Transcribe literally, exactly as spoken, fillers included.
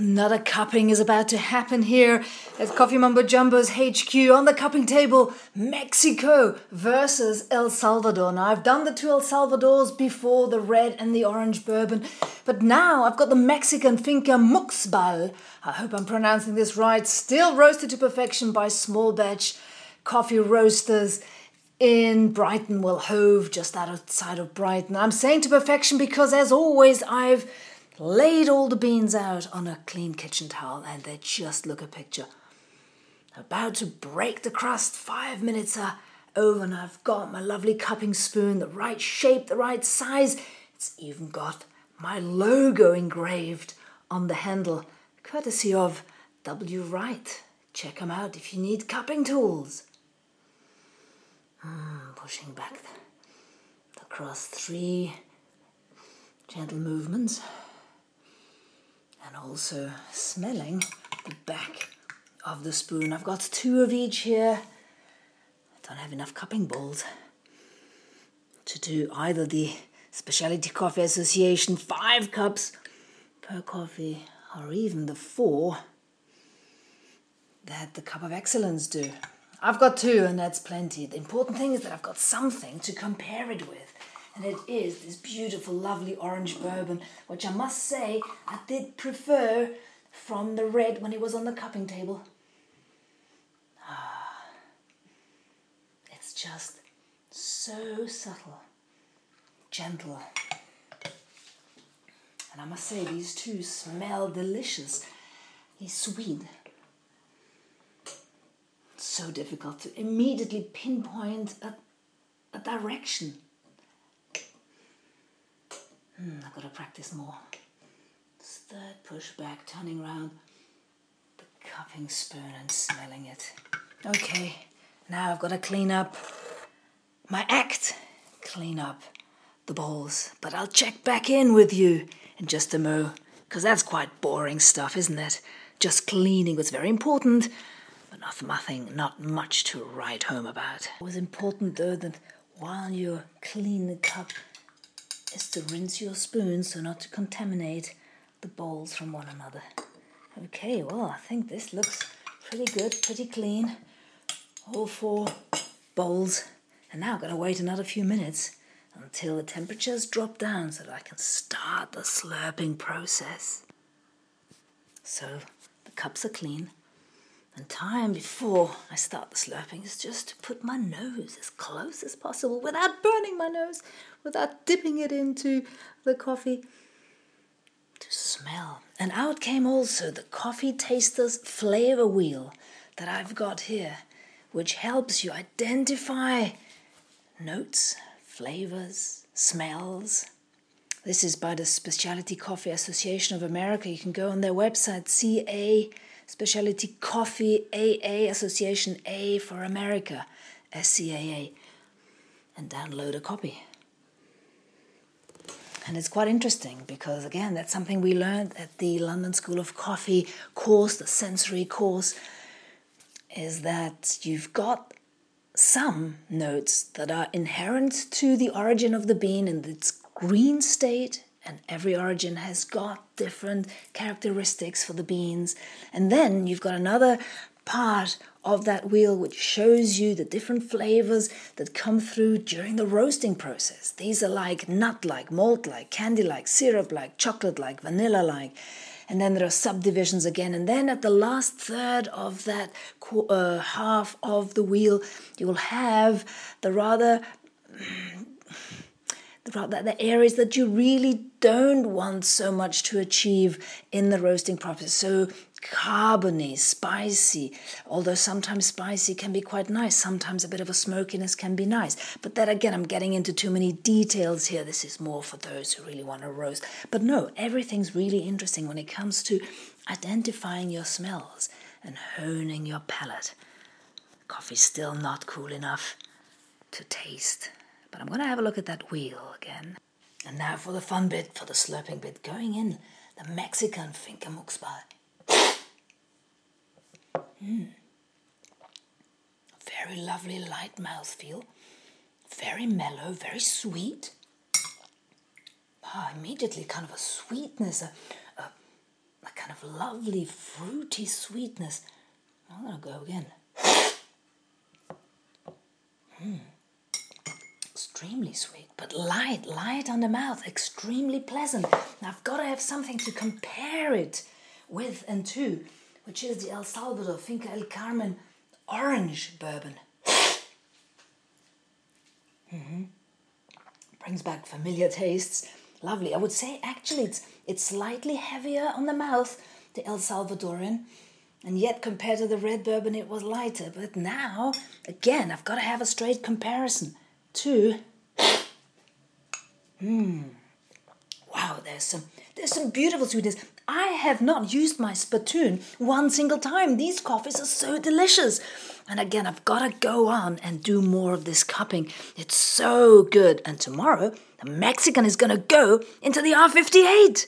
Another cupping is about to happen here at Coffee Mumbo Jumbo's H Q on the cupping table. Mexico versus El Salvador. Now, I've done the two El Salvadors before, the red and the orange bourbon. But now I've got the Mexican Finca Muxbal. I hope I'm pronouncing this right. Still roasted to perfection by small batch coffee roasters in Brighton, well, Hove, just outside of Brighton. I'm saying to perfection because, as always, I've laid all the beans out on a clean kitchen towel and they just look a picture. About to break the crust, five minutes are over and I've got my lovely cupping spoon, the right shape, the right size. It's even got my logo engraved on the handle, courtesy of W. Wright. Check them out if you need cupping tools. Mm, pushing back the, the crust, three gentle movements. And also smelling the back of the spoon. I've got two of each here. I don't have enough cupping bowls to do either the Specialty Coffee Association five cups per coffee or even the four that the Cup of Excellence do. I've got two and that's plenty. The important thing is that I've got something to compare it with. And it is this beautiful, lovely orange bourbon, which I must say I did prefer from the red when it was on the cupping table. Ah, it's just so subtle, gentle. And I must say these two smell delicious. He's sweet. It's so difficult to immediately pinpoint a, a direction. Mm, I've got to practice more. Third push back, turning around the cupping spoon and smelling it. Okay, now I've got to clean up my act. Clean up the bowls. But I'll check back in with you in just a mo, because that's quite boring stuff, isn't it? Just cleaning was very important, but not nothing, not much to write home about. It was important though that while you clean the cup, is to rinse your spoon so not to contaminate the bowls from one another. Okay, well, I think this looks pretty good, pretty clean. All four bowls. And now I've got to wait another few minutes until the temperatures drop down so that I can start the slurping process. So the cups are clean. And time before I start the slurping is just to put my nose as close as possible without burning my nose, without dipping it into the coffee, to smell. And out came also the Coffee Taster's flavor wheel that I've got here, which helps you identify notes, flavors, smells. This is by the Specialty Coffee Association of America. You can go on their website, C A Specialty Coffee A A Association A for America, S C A A, and download a copy. And it's quite interesting because, again, that's something we learned at the London School of Coffee course, the sensory course, is that you've got some notes that are inherent to the origin of the bean in its green state, and every origin has got different characteristics for the beans. And then you've got another part of that wheel which shows you the different flavors that come through during the roasting process. These are like nut-like, malt-like, candy-like, syrup-like, chocolate-like, vanilla-like. And then there are subdivisions again. And then at the last third of that uh, half of the wheel, you will have the rather... The, the areas that you really don't want so much to achieve in the roasting process. So carbony, spicy, although sometimes spicy can be quite nice. Sometimes a bit of a smokiness can be nice. But then again, I'm getting into too many details here. This is more for those who really want to roast. But no, everything's really interesting when it comes to identifying your smells and honing your palate. Coffee's still not cool enough to taste. But I'm going to have a look at that wheel again. And now for the fun bit, for the slurping bit, going in, the Mexican Finca Muxbal. Mm. Very lovely light mouthfeel. Very mellow, very sweet. Ah, immediately kind of a sweetness, a, a, a a kind of lovely fruity sweetness. I'm going to go again. Mm. Extremely sweet, but light, light on the mouth, extremely pleasant. Now I've got to have something to compare it with and to, which is the El Salvador Finca El Carmen orange bourbon. Mm-hmm. Brings back familiar tastes. Lovely. I would say actually it's it's slightly heavier on the mouth, the El Salvadorian, and yet compared to the red bourbon it was lighter. But now, again, I've got to have a straight comparison to... Mm. Wow, there's some there's some beautiful sweetness. I have not used my spittoon one single time. These coffees are so delicious. And again, I've got to go on and do more of this cupping. It's so good. And tomorrow, the Mexican is going to go into the R fifty-eight.